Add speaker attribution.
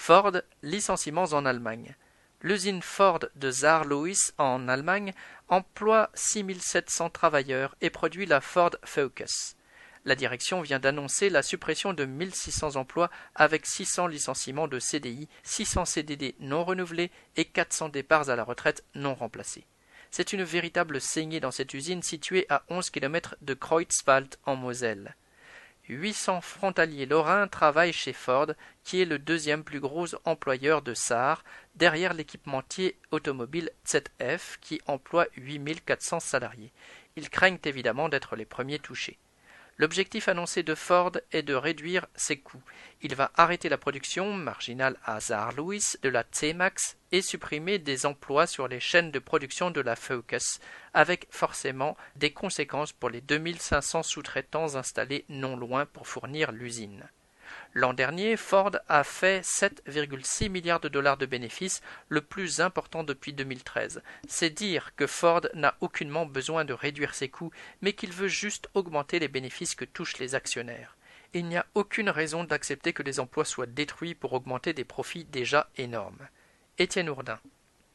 Speaker 1: Ford, licenciements en Allemagne. L'usine Ford de Saarlouis en Allemagne emploie 6700 travailleurs et produit la Ford Focus. La direction vient d'annoncer la suppression de 1600 emplois avec 600 licenciements de CDI, 600 CDD non renouvelés et 400 départs à la retraite non remplacés. C'est une véritable saignée dans cette usine située à 11 km de Kreutzwald en Moselle. 800 frontaliers lorrains travaillent chez Ford, qui est le deuxième plus gros employeur de Saar, derrière l'équipementier automobile ZF, qui emploie 8400 salariés. Ils craignent évidemment d'être les premiers touchés. L'objectif annoncé de Ford est de réduire ses coûts. Il va arrêter la production, marginale à Saarlouis, de la C-Max et supprimer des emplois sur les chaînes de production de la Focus, avec forcément des conséquences pour les 2500 sous-traitants installés non loin pour fournir l'usine. L'an dernier, Ford a fait 7,6 milliards de dollars de bénéfices, le plus important depuis 2013. C'est dire que Ford n'a aucunement besoin de réduire ses coûts, mais qu'il veut juste augmenter les bénéfices que touchent les actionnaires. Il n'y a aucune raison d'accepter que les emplois soient détruits pour augmenter des profits déjà énormes. Étienne Ourdin.